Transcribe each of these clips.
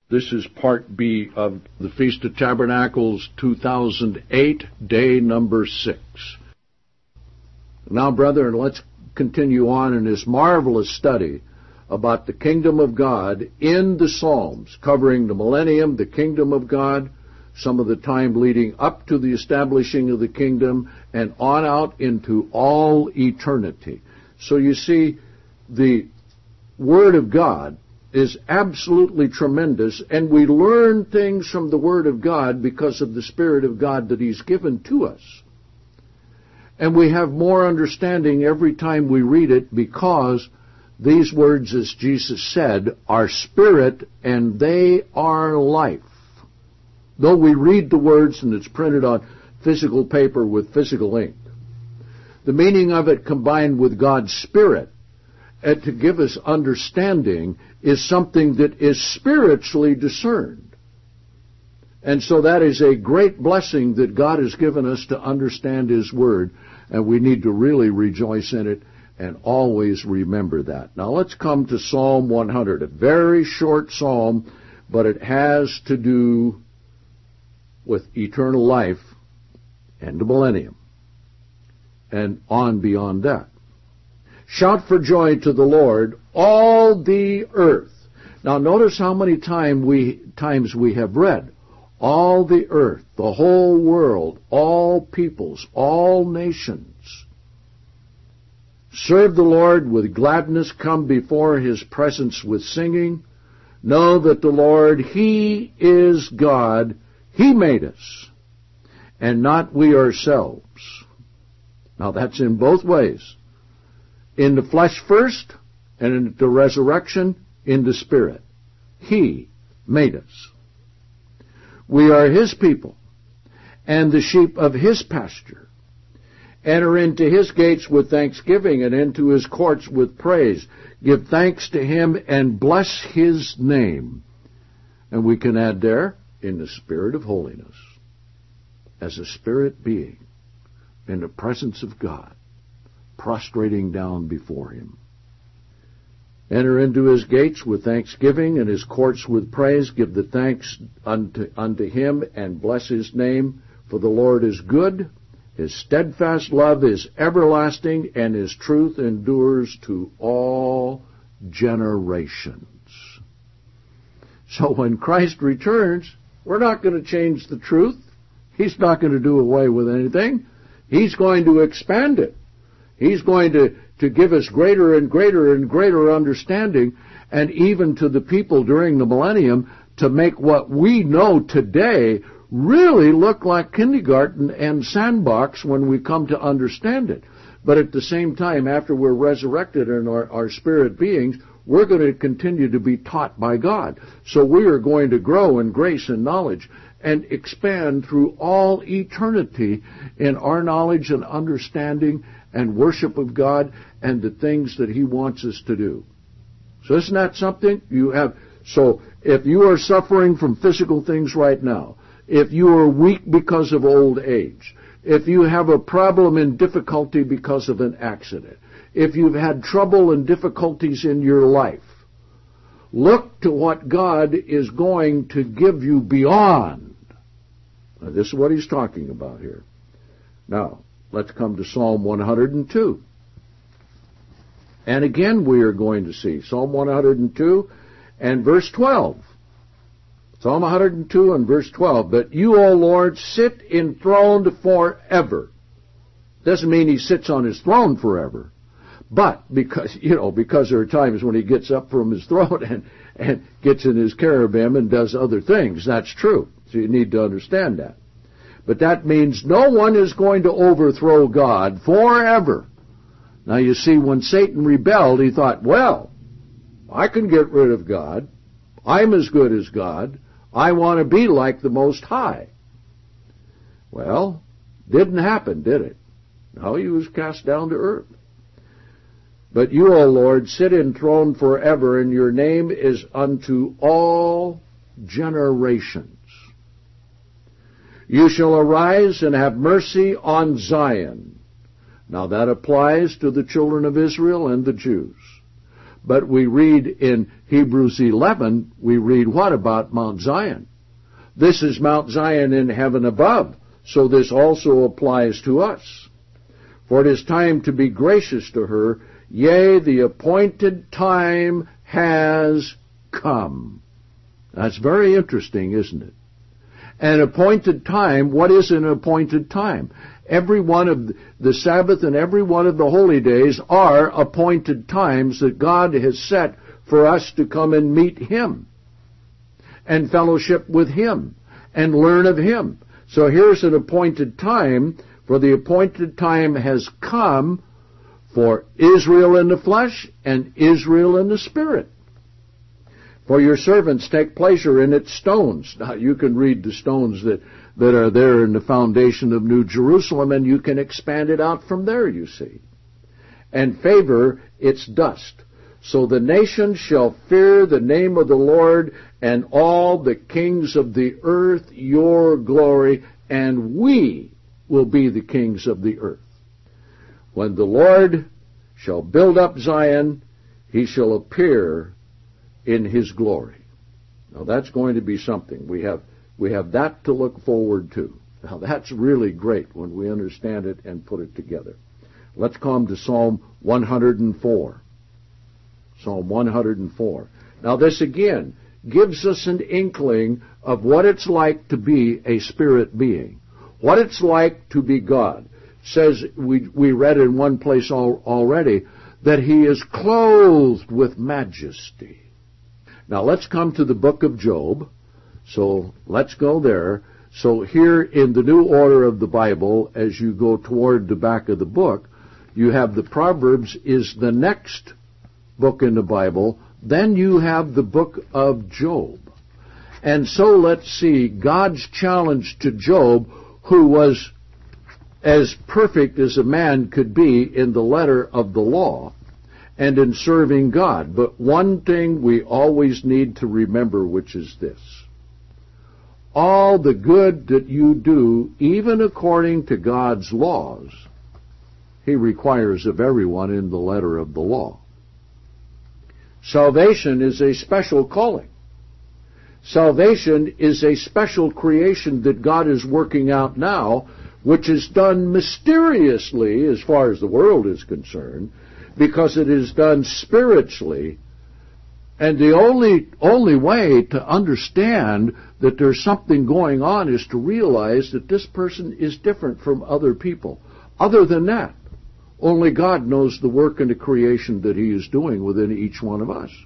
This is part B of the Feast of Tabernacles 2008, day number 6. Now, brethren, let's continue on in this marvelous study about the kingdom of God in the Psalms, covering the millennium, the kingdom of God, some of the time leading up to the establishing of the kingdom, and on out into all eternity. So you see, the Word of God is absolutely tremendous, and we learn things from the Word of God because of the Spirit of God that He's given to us. And we have more understanding every time we read it, because these words, as Jesus said, are spirit and they are life. Though we read the words and it's printed on physical paper with physical ink, the meaning of it combined with God's Spirit and to give us understanding is something that is spiritually discerned. And so that is a great blessing that God has given us to understand His Word, and we need to really rejoice in it and always remember that. Now let's come to Psalm 100, a very short psalm, but it has to do with eternal life and the millennium, and on beyond that. Shout for joy to the Lord, all the earth. Now notice how many times we have read, all the earth, the whole world, all peoples, all nations. Serve the Lord with gladness, come before His presence with singing. Know that the Lord, He is God, He made us, and not we ourselves. Now that's in both ways. In the flesh first, and in the resurrection, in the Spirit. He made us. We are His people, and the sheep of His pasture. Enter into His gates with thanksgiving, and into His courts with praise. Give thanks to Him, and bless His name. And we can add there, in the spirit of holiness, as a spirit being, in the presence of God, prostrating down before Him. Enter into His gates with thanksgiving and His courts with praise. Give the thanks unto Him and bless His name. For the Lord is good. His steadfast love is everlasting, and His truth endures to all generations. So when Christ returns, we're not going to change the truth. He's not going to do away with anything. He's going to expand it. He's going to give us greater and greater and greater understanding, and even to the people during the millennium, to make what we know today really look like kindergarten and sandbox when we come to understand it. But at the same time, after we're resurrected in our spirit beings, we're going to continue to be taught by God. So we are going to grow in grace and knowledge and expand through all eternity in our knowledge and understanding and worship of God and the things that He wants us to do. So isn't that something you have? So if you are suffering from physical things right now, if you are weak because of old age, if you have a problem and difficulty because of an accident, if you've had trouble and difficulties in your life, look to what God is going to give you beyond. Now, this is what He's talking about here. Now, let's come to Psalm 102. And again we are going to see Psalm 102 and verse 12. Psalm 102 and verse 12. But you, O Lord, sit enthroned forever. Doesn't mean He sits on His throne forever. But because there are times when He gets up from His throne and gets in His cherubim and does other things. That's true. So you need to understand that. But that means no one is going to overthrow God forever. Now you see, when Satan rebelled, he thought, well, I can get rid of God. I'm as good as God. I want to be like the Most High. Well, didn't happen, did it? No, he was cast down to earth. But you, O Lord, sit enthroned forever, and your name is unto all generations. You shall arise and have mercy on Zion. Now that applies to the children of Israel and the Jews. But we read in Hebrews 11, we read what about Mount Zion? This is Mount Zion in heaven above, so this also applies to us. For it is time to be gracious to her, yea, the appointed time has come. That's very interesting, isn't it? An appointed time, what is an appointed time? Every one of the Sabbath and every one of the holy days are appointed times that God has set for us to come and meet Him and fellowship with Him and learn of Him. So here's an appointed time, for the appointed time has come for Israel in the flesh and Israel in the spirit. For your servants take pleasure in its stones. Now you can read the stones that are there in the foundation of New Jerusalem, and you can expand it out from there, you see. And favor its dust. So the nations shall fear the name of the Lord, and all the kings of the earth your glory, and we will be the kings of the earth. When the Lord shall build up Zion, He shall appear in His glory. Now that's going to be something. We have that to look forward to. Now that's really great when we understand it and put it together. Let's come to Psalm 104. Psalm 104. Now this again gives us an inkling of what it's like to be a spirit being. What it's like to be God. It says, we read in one place already, that He is clothed with majesty. Now let's come to the book of Job. So let's go there. So here in the new order of the Bible, as you go toward the back of the book, you have the Proverbs is the next book in the Bible. Then you have the book of Job. And so let's see God's challenge to Job, who was as perfect as a man could be in the letter of the law and in serving God. But one thing we always need to remember, which is this. All the good that you do, even according to God's laws, He requires of everyone in the letter of the law. Salvation is a special calling. Salvation is a special creation that God is working out now, which is done mysteriously as far as the world is concerned, because it is done spiritually. And the only way to understand that there's something going on is to realize that this person is different from other people. Other than that, only God knows the work and the creation that He is doing within each one of us.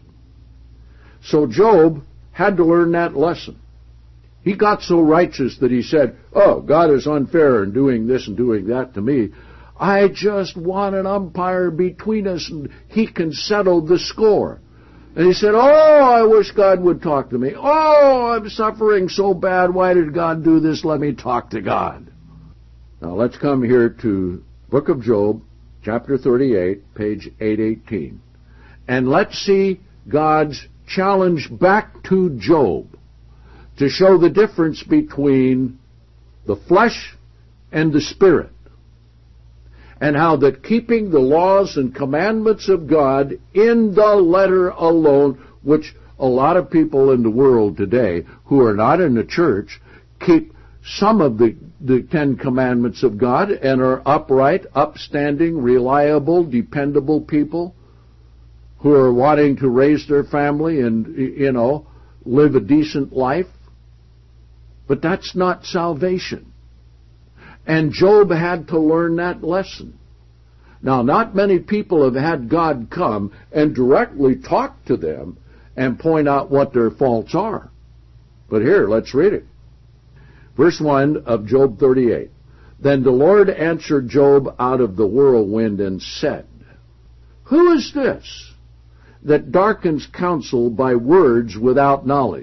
So Job had to learn that lesson. He got so righteous that he said, oh, God is unfair in doing this and doing that to me. I just want an umpire between us and He can settle the score. And he said, oh, I wish God would talk to me. Oh, I'm suffering so bad. Why did God do this? Let me talk to God. Now let's come here to Book of Job, chapter 38, page 818. And let's see God's challenge back to Job to show the difference between the flesh and the spirit, and how that keeping the laws and commandments of God in the letter alone, which a lot of people in the world today who are not in the church keep some of the Ten Commandments of God and are upright, upstanding, reliable, dependable people who are wanting to raise their family and, live a decent life. But that's not salvation. And Job had to learn that lesson. Now, not many people have had God come and directly talk to them and point out what their faults are. But here, let's read it. Verse 1 of Job 38. Then the Lord answered Job out of the whirlwind and said, who is this that darkens counsel by words without knowledge?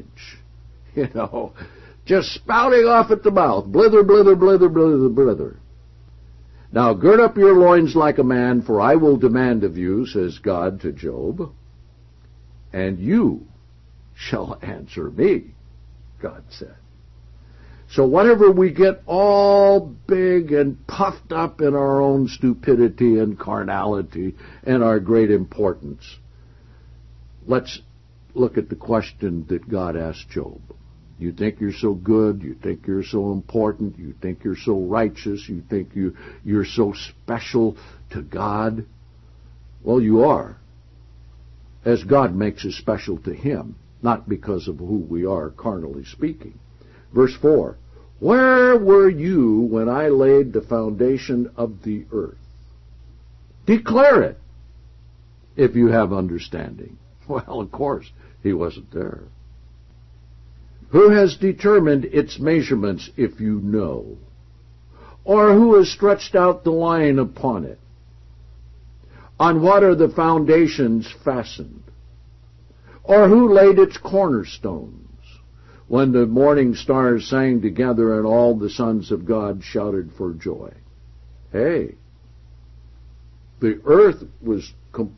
Just spouting off at the mouth, blither, blither, blither, blither, blither. Now gird up your loins like a man, for I will demand of you, says God to Job, and you shall answer me, God said. So whenever we get all big and puffed up in our own stupidity and carnality and our great importance, Let's look at the question that God asked Job. You think you're so good, you think you're so important, you think you're so righteous, you think you're so special to God. Well, you are, as God makes us special to Him, not because of who we are, carnally speaking. Verse 4, where were you when I laid the foundation of the earth? Declare it, if you have understanding. Well, of course, he wasn't there. Who has determined its measurements, if you know? Or who has stretched out the line upon it? On what are the foundations fastened? Or who laid its cornerstones? When the morning stars sang together and all the sons of God shouted for joy. Hey, the earth was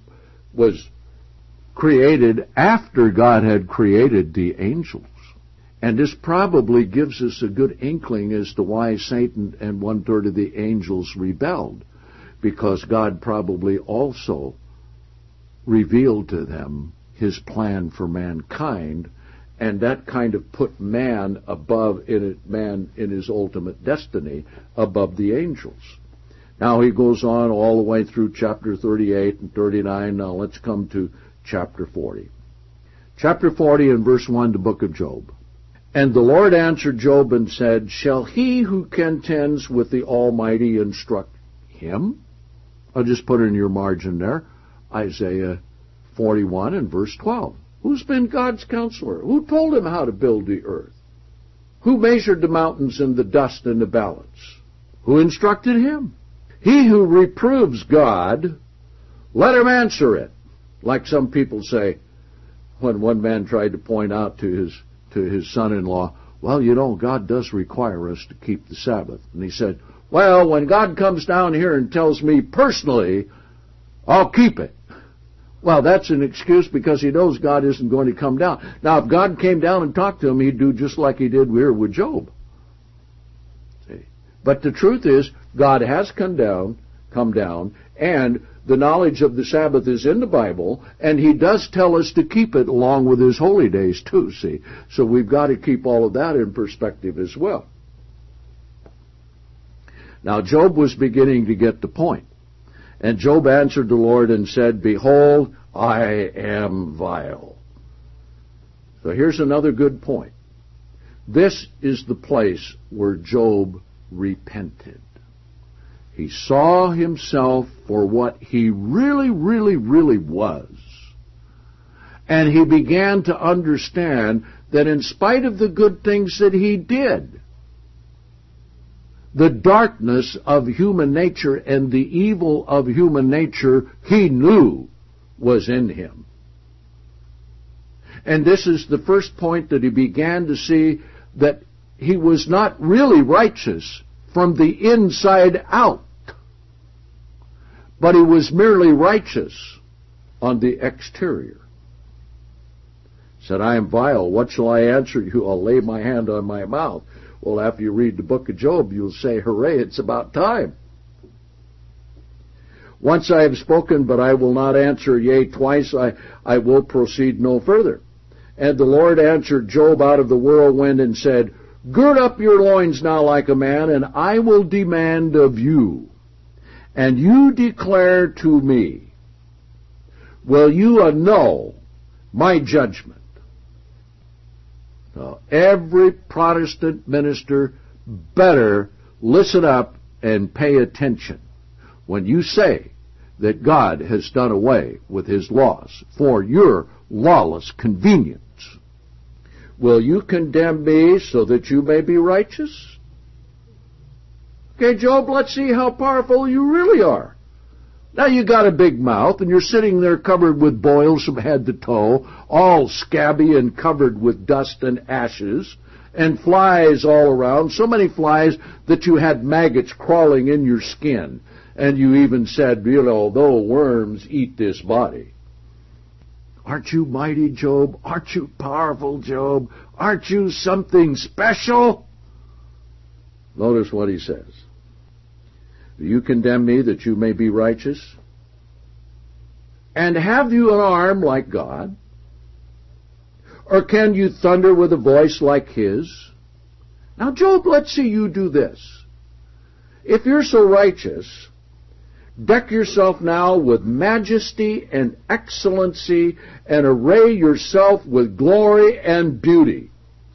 created after God had created the angels. And this probably gives us a good inkling as to why Satan and 1/3 of the angels rebelled, because God probably also revealed to them His plan for mankind, and that kind of put man in his ultimate destiny above the angels. Now he goes on all the way through chapter 38 and 39. Now let's come to chapter 40. Chapter 40 and verse 1, the book of Job. And the Lord answered Job and said, shall he who contends with the Almighty instruct him? I'll just put it in your margin there. Isaiah 41 and verse 12. Who's been God's counselor? Who told him how to build the earth? Who measured the mountains and the dust in the balance? Who instructed him? He who reproves God, let him answer it. Like some people say, when one man tried to point out to his son-in-law, well, you know, God does require us to keep the Sabbath. And he said, well, when God comes down here and tells me personally, I'll keep it. Well, that's an excuse because he knows God isn't going to come down. Now, if God came down and talked to him, he'd do just like he did here with Job. See? But the truth is, God has come down, and the knowledge of the Sabbath is in the Bible, and He does tell us to keep it along with His holy days too, see. So we've got to keep all of that in perspective as well. Now, Job was beginning to get the point. And Job answered the Lord and said, behold, I am vile. So here's another good point. This is the place where Job repented. He saw himself for what he really, really, really was. And he began to understand that in spite of the good things that he did, the darkness of human nature and the evil of human nature he knew was in him. And this is the first point that he began to see, that he was not really righteous from the inside out, but he was merely righteous on the exterior. He said, I am vile. What shall I answer you? I'll lay my hand on my mouth. Well, after you read the book of Job, you'll say, hooray, it's about time. Once I have spoken, but I will not answer, yea, twice I will proceed no further. And the Lord answered Job out of the whirlwind and said, gird up your loins now like a man, and I will demand of you. And you declare to me, will you annul my judgment? Now, every Protestant minister better listen up and pay attention when you say that God has done away with His laws for your lawless convenience. Will you condemn me so that you may be righteous? Okay, Job, let's see how powerful you really are. Now you got a big mouth, and you're sitting there covered with boils from head to toe, all scabby and covered with dust and ashes, and flies all around, so many flies that you had maggots crawling in your skin. And you even said, you know, though worms eat this body. Aren't you mighty, Job? Aren't you powerful, Job? Aren't you something special? Notice what he says. Do you condemn me that you may be righteous? And have you an arm like God? Or can you thunder with a voice like his? Now, Job, let's see you do this. If you're so righteous, deck yourself now with majesty and excellency and array yourself with glory and beauty.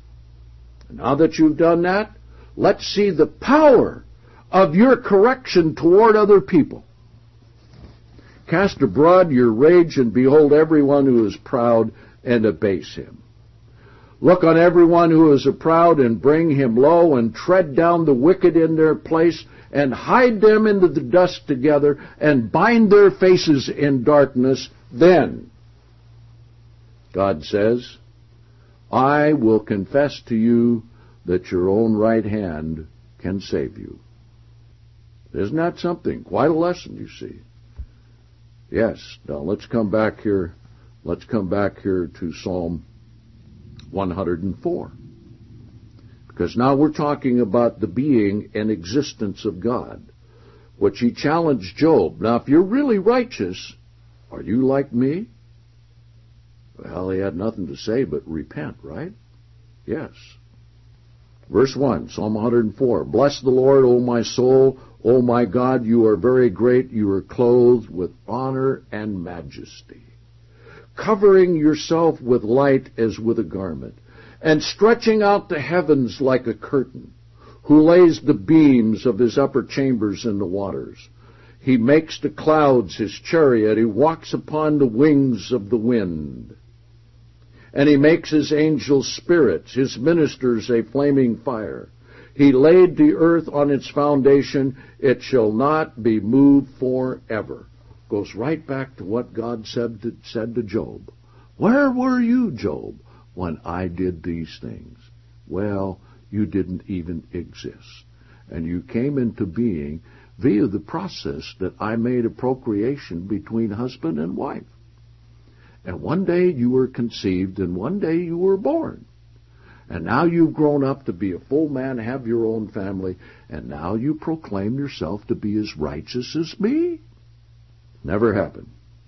Now that you've done that, let's see the power of your correction toward other people. Cast abroad your rage and behold everyone who is proud and abase him. Look on everyone who is proud and bring him low, and tread down the wicked in their place, and hide them into the dust together, and bind their faces in darkness. Then, God says, I will confess to you that your own right hand can save you. Isn't that something? Quite a lesson, you see. Yes. Now let's come back here. Let's come back here to Psalm 104. Because now we're talking about the being and existence of God, which he challenged Job. Now, if you're really righteous, are you like me? Well, he had nothing to say but repent, right? Yes. Verse 1, Psalm 104. Bless the Lord, O my soul. O my God, you are very great. You are clothed with honor and majesty, covering yourself with light as with a garment, and stretching out the heavens like a curtain, who lays the beams of his upper chambers in the waters. He makes the clouds his chariot. He walks upon the wings of the wind. And he makes his angels spirits, his ministers a flaming fire. He laid the earth on its foundation. It shall not be moved forever. Goes right back to what God said to Job. Where were you, Job, when I did these things? Well, you didn't even exist. And you came into being via the process that I made a procreation between husband and wife. And one day you were conceived, and one day you were born. And now you've grown up to be a full man, have your own family, and now you proclaim yourself to be as righteous as me? Never happened.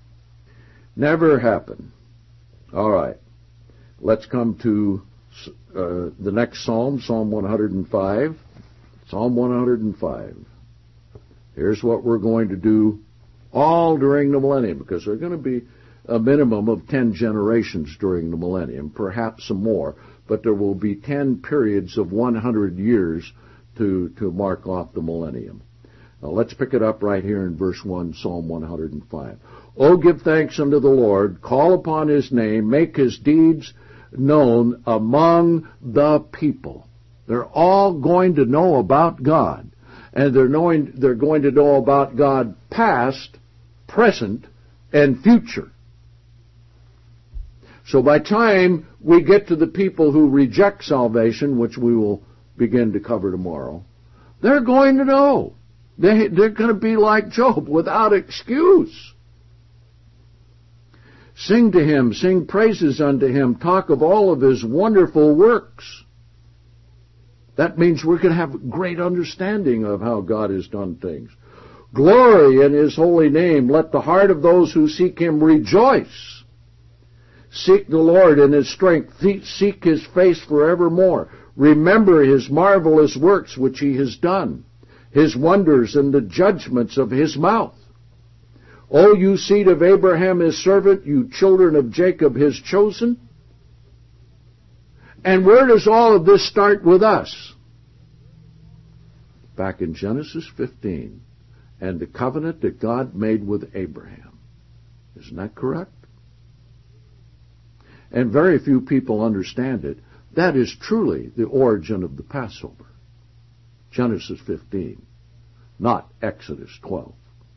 Never happened. All right. Let's come to the next psalm, Psalm 105. Psalm 105. Here's what we're going to do all during the millennium, because there are going to be a minimum of 10 generations during the millennium, perhaps some more, but there will be 10 periods of 100 years to mark off the millennium. Now let's pick it up right here in verse 1, Psalm 105. Oh, give thanks unto the Lord, call upon his name, make his deeds known among the people. They're all going to know about God, and they're going to know about God past, present, and future. So by time we get to the people who reject salvation, which we will begin to cover tomorrow, they're going to know. They're going to be like Job, without excuse. Sing to him, sing praises unto him, talk of all of his wonderful works. That means we're going to have great understanding of how God has done things. Glory in his holy name. Let the heart of those who seek him rejoice. Seek the Lord in his strength. Seek his face forevermore. Remember his marvelous works which he has done, his wonders and the judgments of his mouth. O you seed of Abraham his servant, you children of Jacob his chosen. And where does all of this start with us? Back in Genesis 15, and the covenant that God made with Abraham. Isn't that correct? And very few people understand it. That is truly the origin of the Passover. Genesis 15, not Exodus 12.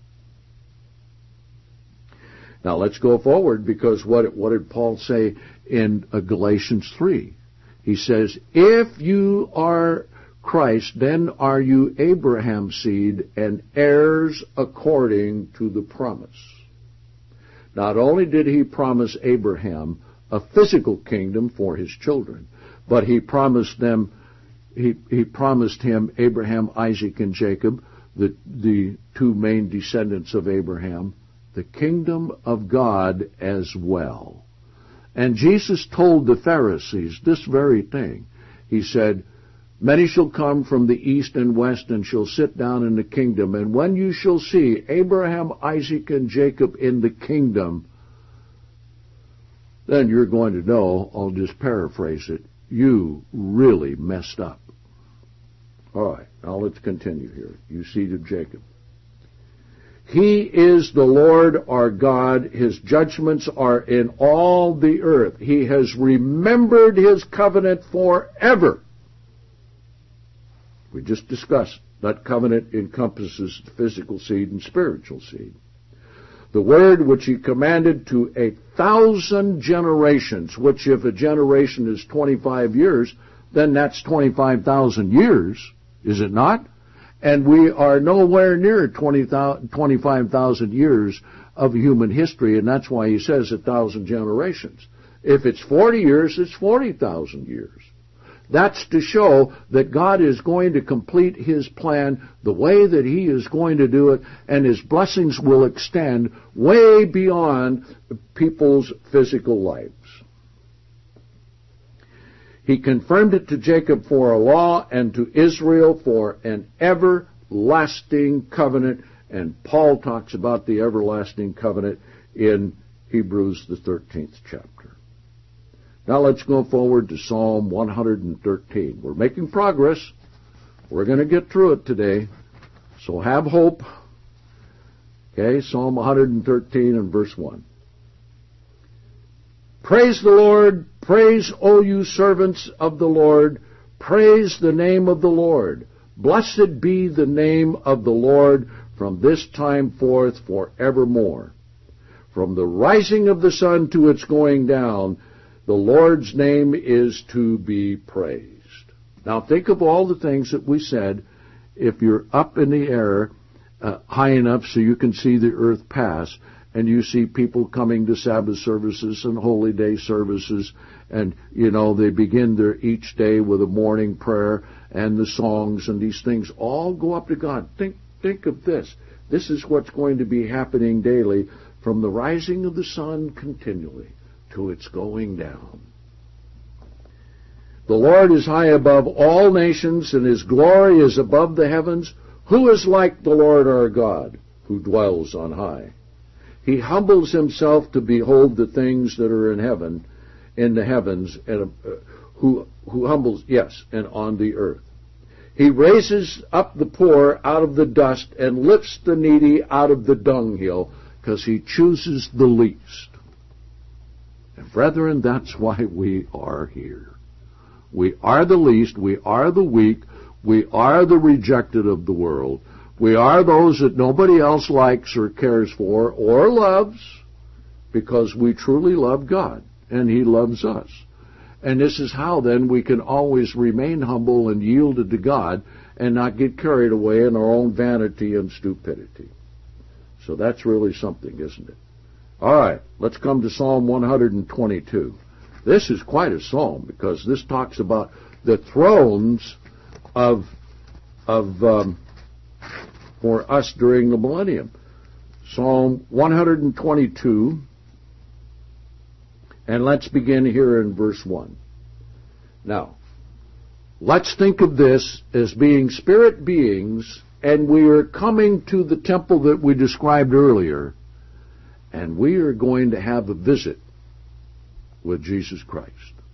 Now let's go forward, because what did Paul say in Galatians 3? He says, if you are Christ, then are you Abraham's seed and heirs according to the promise. Not only did he promise Abraham a physical kingdom for his children, but he promised him, Abraham, Isaac, and Jacob, the two main descendants of Abraham, the kingdom of God as well. And Jesus told the Pharisees this very thing. He said, many shall come from the east and west and shall sit down in the kingdom. And when you shall see Abraham, Isaac, and Jacob in the kingdom, then you're going to know, I'll just paraphrase it, you really messed up. All right, now let's continue here. You seed of Jacob. He is the Lord our God. His judgments are in all the earth. He has remembered His covenant forever. We just discussed that covenant encompasses the physical seed and spiritual seed. The word which He commanded to 1,000 generations, which if a generation is 25 years, then that's 25,000 years, is it not? And we are nowhere near 25,000 years of human history, and that's why He says 1,000 generations. If it's 40 years, it's 40,000 years. That's to show that God is going to complete His plan the way that He is going to do it, and His blessings will extend way beyond people's physical lives. He confirmed it to Jacob for a law and to Israel for an everlasting covenant. And Paul talks about the everlasting covenant in Hebrews, the 13th chapter. Now let's go forward to Psalm 113. We're making progress. We're going to get through it today. So have hope. Okay, Psalm 113 and verse 1. Praise the Lord. Praise, O you servants of the Lord. Praise the name of the Lord. Blessed be the name of the Lord from this time forth forevermore. From the rising of the sun to its going down, the Lord's name is to be praised. Now think of all the things that we said. If you're up in the air high enough so you can see the earth pass, and you see people coming to Sabbath services and holy day services, and, they begin their each day with a morning prayer and the songs, and these things all go up to God. Think of this. This is what's going to be happening daily from the rising of the sun continually to its going down. The Lord is high above all nations, and His glory is above the heavens. Who is like the Lord our God, who dwells on high? He humbles Himself to behold the things that are in heaven, in the heavens, and who humbles, and on the earth. He raises up the poor out of the dust and lifts the needy out of the dunghill, because He chooses the least. And brethren, that's why we are here. We are the least, we are the weak, we are the rejected of the world. We are those that nobody else likes or cares for or loves, because we truly love God and He loves us. And this is how then we can always remain humble and yielded to God and not get carried away in our own vanity and stupidity. So that's really something, isn't it? All right, let's come to Psalm 122. This is quite a psalm, because this talks about the thrones for us during the millennium. Psalm 122, and let's begin here in verse 1. Now, let's think of this as being spirit beings, and we are coming to the temple that we described earlier, and we are going to have a visit with Jesus Christ.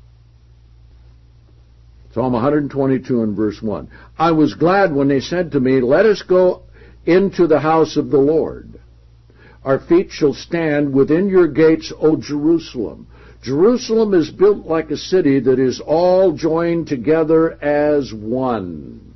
Psalm 122 and verse 1. I was glad when they said to me, let us go into the house of the Lord. Our feet shall stand within your gates, O Jerusalem. Jerusalem is built like a city that is all joined together as one.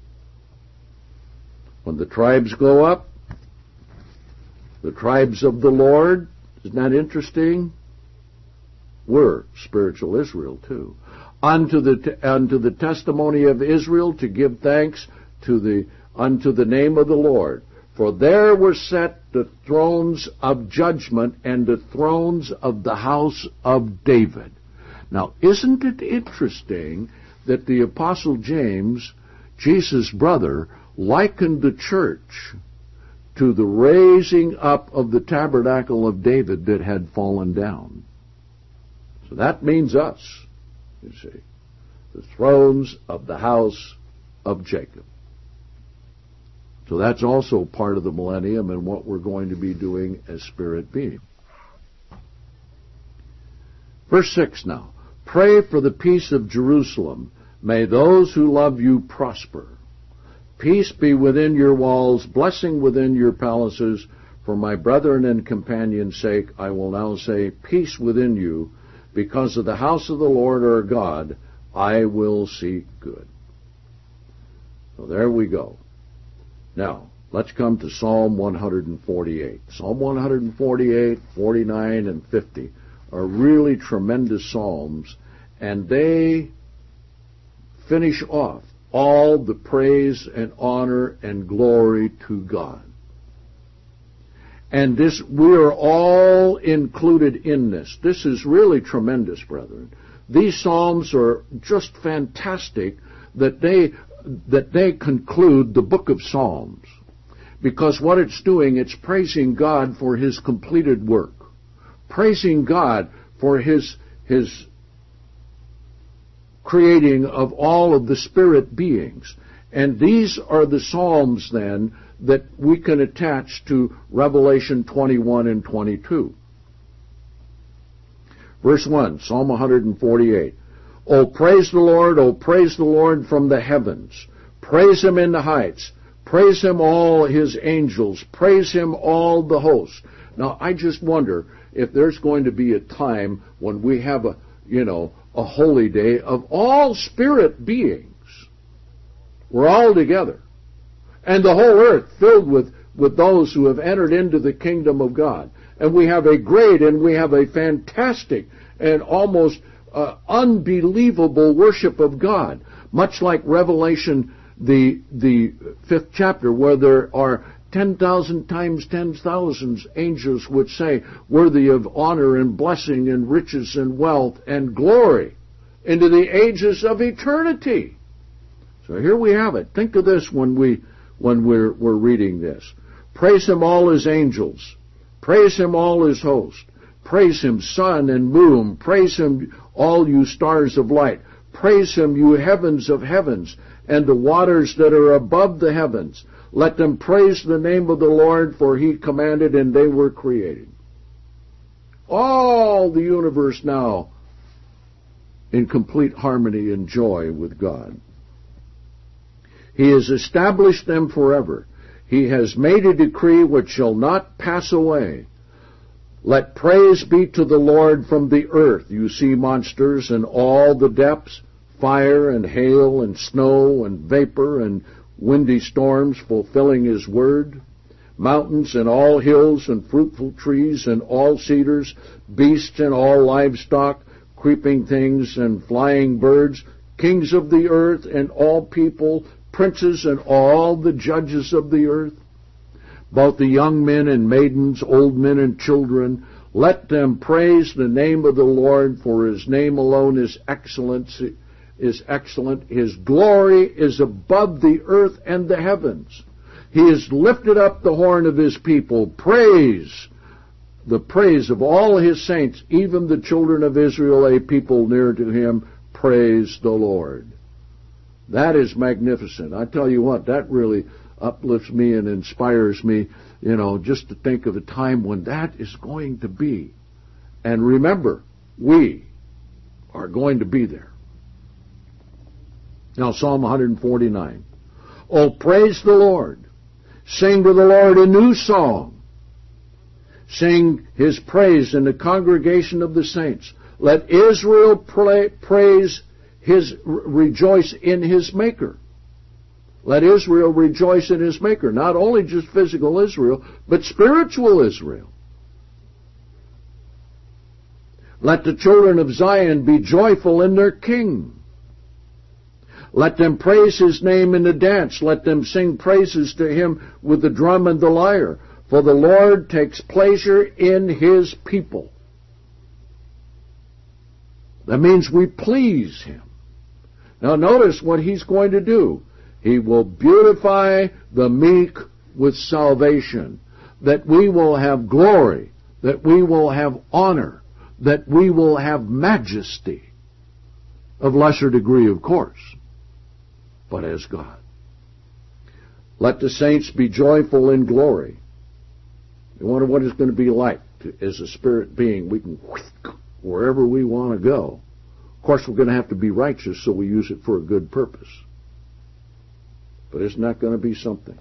When the tribes go up, the tribes of the Lord, isn't that interesting? We're spiritual Israel too. Unto the testimony of Israel, to give thanks unto the name of the Lord. For there were set the thrones of judgment and the thrones of the house of David. Now, isn't it interesting that the Apostle James, Jesus' brother, likened the church to the raising up of the tabernacle of David that had fallen down? So that means us, you see. The thrones of the house of Jacob. So that's also part of the millennium and what we're going to be doing as spirit beings. Verse 6 now. Pray for the peace of Jerusalem. May those who love you prosper. Peace be within your walls, blessing within your palaces. For my brethren and companions' sake, I will now say, peace within you. Because of the house of the Lord our God, I will seek good. So there we go. Now, let's come to Psalm 148. Psalm 148, 49, and 50 are really tremendous psalms, and they finish off all the praise and honor and glory to God. And this, we are all included in this. This is really tremendous, brethren. These psalms are just fantastic that they conclude the book of Psalms. Because what it's doing, it's praising God for His completed work. Praising God for His creating of all of the spirit beings. And these are the Psalms, then, that we can attach to Revelation 21 and 22. Verse 1, Psalm 148. O praise the Lord from the heavens. Praise Him in the heights. Praise Him all His angels. Praise Him all the hosts. Now, I just wonder if there's going to be a time when we have a holy day of all spirit beings. We're all together. And the whole earth filled with those who have entered into the kingdom of God. And we have a great and we have a fantastic and almost unbelievable worship of God. Much like Revelation, the 5th chapter, where there are 10,000 times 10,000 angels would say, worthy of honor and blessing and riches and wealth and glory into the ages of eternity. So here we have it. Think of this when we're reading this. Praise Him all His angels. Praise Him all His host. Praise Him sun and moon. Praise Him all you stars of light. Praise Him you heavens of heavens and the waters that are above the heavens. Let them praise the name of the Lord, for He commanded and they were created. All the universe now in complete harmony and joy with God. He has established them forever. He has made a decree which shall not pass away. Let praise be to the Lord from the earth, you sea monsters, and all the depths, fire and hail and snow and vapor and windy storms fulfilling His word, mountains and all hills and fruitful trees and all cedars, beasts and all livestock, creeping things and flying birds, kings of the earth and all people, princes and all the judges of the earth, both the young men and maidens, old men and children, let them praise the name of the Lord, for His name alone is excellent. His glory is above the earth and the heavens. He has lifted up the horn of His people. Praise, the praise of all His saints, even the children of Israel, a people near to Him. Praise the Lord. That is magnificent. I tell you what, that really uplifts me and inspires me, just to think of a time when that is going to be. And remember, we are going to be there. Now, Psalm 149. Oh, praise the Lord. Sing to the Lord a new song. Sing His praise in the congregation of the saints. Let Israel rejoice in His Maker. Let Israel rejoice in His Maker. Not only just physical Israel, but spiritual Israel. Let the children of Zion be joyful in their King. Let them praise His name in the dance. Let them sing praises to Him with the drum and the lyre. For the Lord takes pleasure in His people. That means we please Him. Now notice what He's going to do. He will beautify the meek with salvation. That we will have glory. That we will have honor. that we will have majesty, of lesser degree, of course, but as God. Let the saints be joyful in glory. You wonder what it's going to be like as a spirit being. We can wherever we want to go. Of course, we're going to have to be righteous, so we use it for a good purpose. But isn't that going to be something?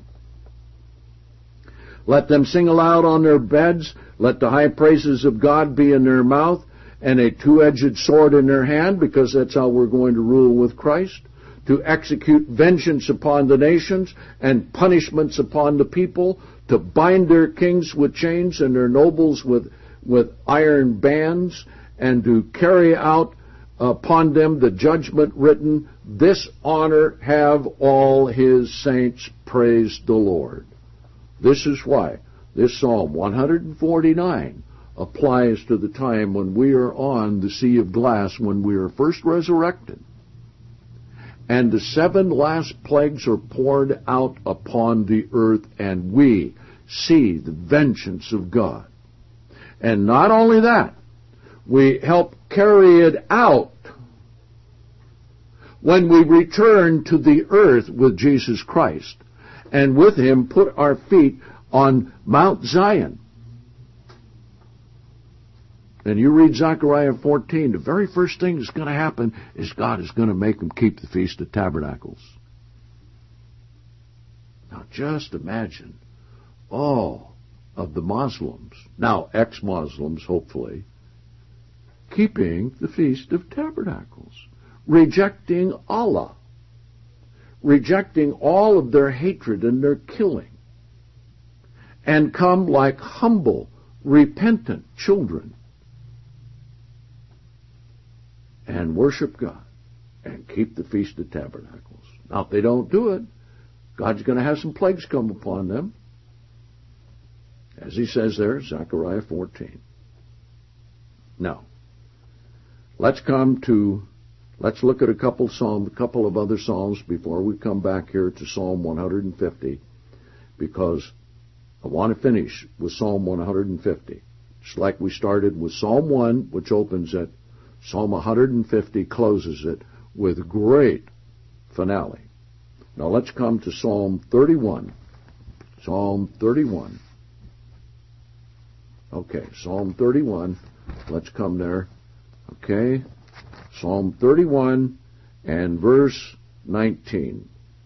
Let them sing aloud on their beds. Let the high praises of God be in their mouth, and a two-edged sword in their hand, because that's how we're going to rule with Christ, to execute vengeance upon the nations and punishments upon the people, to bind their kings with chains and their nobles with iron bands, and to carry out upon them the judgment written. This honor have all his saints. Praise the Lord. This is why this Psalm 149 applies to the time when we are on the sea of glass, when we are first resurrected, and the 7 last plagues are poured out upon the earth, and we see the vengeance of God. And not only that, we help carry it out when we return to the earth with Jesus Christ, and with him put our feet on Mount Zion. And you read Zechariah 14, the very first thing that's going to happen is God is going to make them keep the Feast of Tabernacles. Now just imagine all of the Muslims, now ex-Muslims hopefully, keeping the Feast of Tabernacles, rejecting Allah, rejecting all of their hatred and their killing, and come like humble, repentant children and worship God and keep the Feast of Tabernacles. Now, if they don't do it, God's going to have some plagues come upon them, as he says there, Zechariah 14. Now, let's look at a couple of other psalms before we come back here to Psalm 150, because I want to finish with Psalm 150. Just like we started with Psalm 1, which opens it, Psalm 150 closes it with great finale. Now let's come to Psalm 31. Psalm 31. Okay, Psalm 31. Let's come there. Okay, Psalm 31 and verse 19.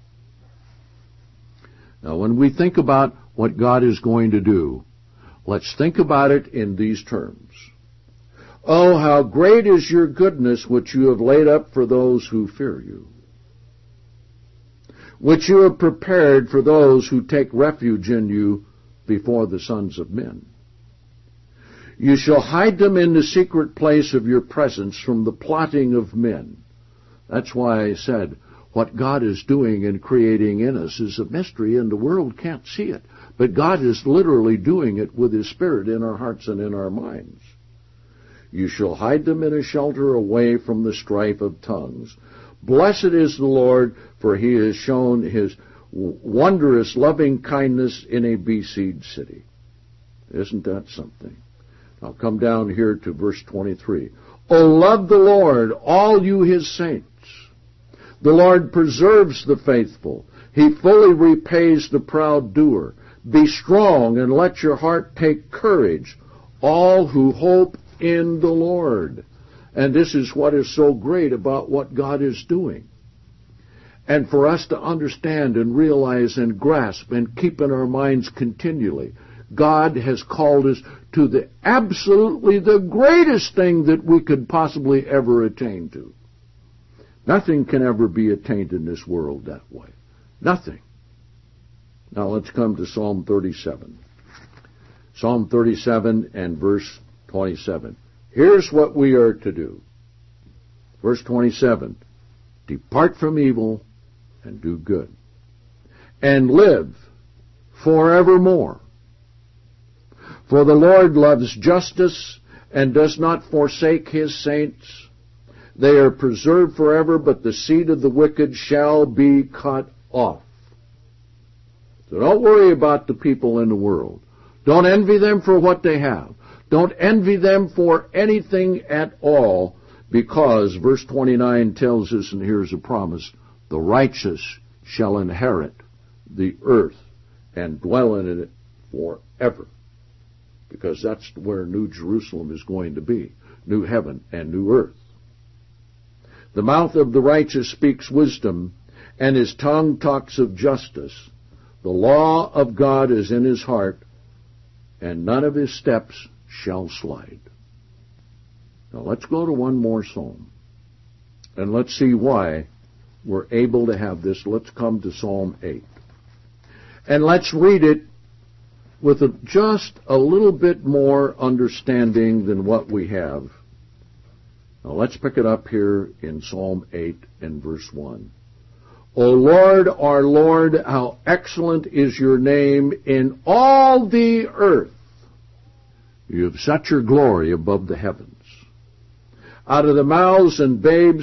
Now when we think about what God is going to do, let's think about it in these terms. Oh, how great is your goodness, which you have laid up for those who fear you, which you have prepared for those who take refuge in you before the sons of men. You shall hide them in the secret place of your presence from the plotting of men. That's why I said what God is doing and creating in us is a mystery, and the world can't see it. But God is literally doing it with His Spirit in our hearts and in our minds. You shall hide them in a shelter away from the strife of tongues. Blessed is the Lord, for He has shown His wondrous loving kindness in a besieged city. Isn't that something? I'll come down here to verse 23. O love the Lord, all you His saints. The Lord preserves the faithful. He fully repays the proud doer. Be strong and let your heart take courage, all who hope in the Lord. And this is what is so great about what God is doing. And for us to understand and realize and grasp and keep in our minds continually, God has called us to the absolutely the greatest thing that we could possibly ever attain to. Nothing can ever be attained in this world that way. Nothing. Now let's come to Psalm 37. Psalm 37 and verse 27. Here's what we are to do. Verse 27. Depart from evil and do good, and live forevermore. For the Lord loves justice and does not forsake His saints. They are preserved forever, but the seed of the wicked shall be cut off. So don't worry about the people in the world. Don't envy them for what they have. Don't envy them for anything at all, because verse 29 tells us, and here's a promise, the righteous shall inherit the earth and dwell in it forever. Because that's where New Jerusalem is going to be, new heaven and new earth. The mouth of the righteous speaks wisdom, and his tongue talks of justice. The law of God is in his heart, and none of his steps shall slide. Now let's go to one more psalm, and let's see why we're able to have this. Let's come to Psalm 8. And let's read it with just a little bit more understanding than what we have. Now let's pick it up here in Psalm 8 and verse 1. O Lord, our Lord, how excellent is your name in all the earth. You have set your glory above the heavens. Out of the mouths and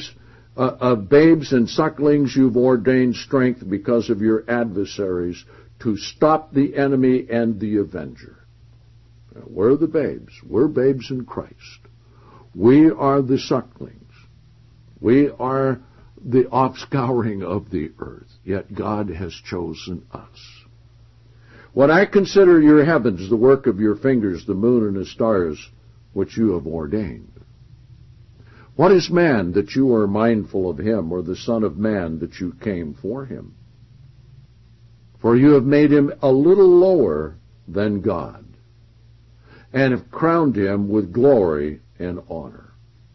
of babes and sucklings you've ordained strength because of your adversaries, to stop the enemy and the avenger. Now, we're the babes. We're babes in Christ. We are the sucklings. We are the offscouring of the earth. Yet God has chosen us. When I consider your heavens, the work of your fingers, the moon and the stars, which you have ordained. What is man that you are mindful of him, or the son of man that you came for him? For you have made him a little lower than God, and have crowned him with glory and honor.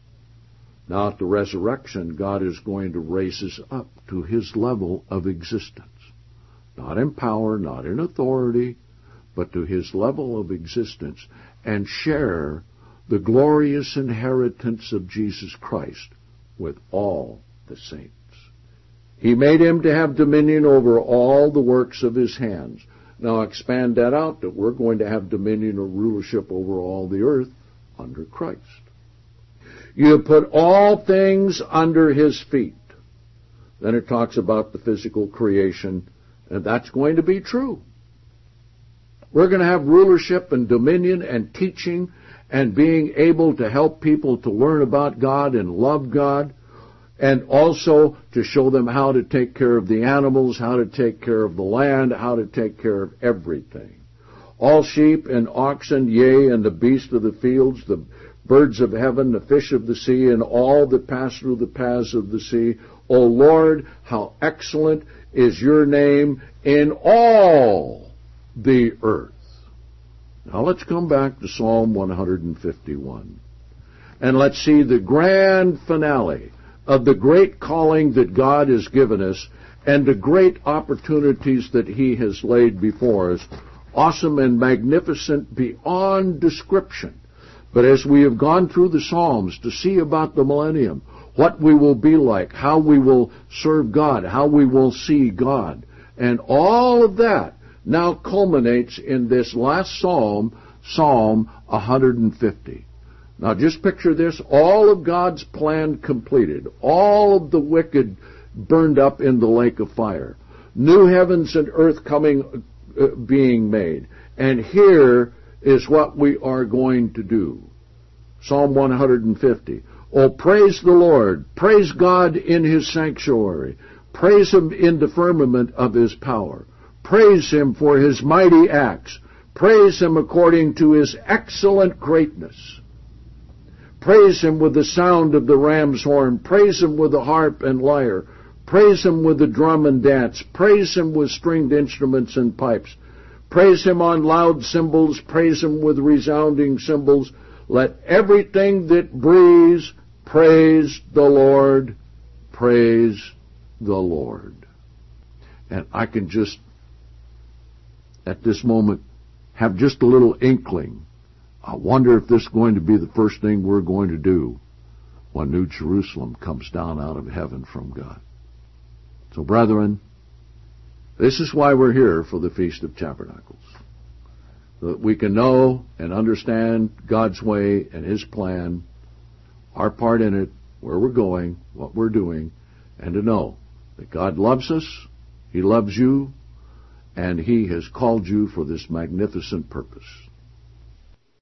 Now at the resurrection, God is going to raise us up to his level of existence. Not in power, not in authority, but to his level of existence, and share the glorious inheritance of Jesus Christ with all the saints. He made him to have dominion over all the works of his hands. Now expand that out, that we're going to have dominion or rulership over all the earth under Christ. You have put all things under his feet. Then it talks about the physical creation, and that's going to be true. We're going to have rulership and dominion and teaching and being able to help people to learn about God and love God, and also to show them how to take care of the animals, how to take care of the land, how to take care of everything. All sheep and oxen, yea, and the beasts of the fields, the birds of heaven, the fish of the sea, and all that pass through the paths of the sea. O Lord, how excellent is your name in all the earth. Now let's come back to Psalm 151. And let's see the grand finale of the great calling that God has given us and the great opportunities that he has laid before us. Awesome and magnificent beyond description. But as we have gone through the Psalms to see about the millennium, what we will be like, how we will serve God, how we will see God, and all of that now culminates in this last psalm, Psalm 150. Now just picture this, all of God's plan completed, all of the wicked burned up in the lake of fire, new heavens and earth being made, and here is what we are going to do. Psalm 150. Oh, praise the Lord, praise God in his sanctuary, praise him in the firmament of his power, praise him for his mighty acts, praise him according to his excellent greatness. Praise him with the sound of the ram's horn. Praise him with the harp and lyre. Praise him with the drum and dance. Praise him with stringed instruments and pipes. Praise him on loud cymbals. Praise him with resounding cymbals. Let everything that breathes praise the Lord. Praise the Lord. And I can just, at this moment, have just a little inkling. I wonder if this is going to be the first thing we're going to do when New Jerusalem comes down out of heaven from God. So, brethren, this is why we're here for the Feast of Tabernacles. So that we can know and understand God's way and his plan, our part in it, where we're going, what we're doing, and to know that God loves us, he loves you, and he has called you for this magnificent purpose.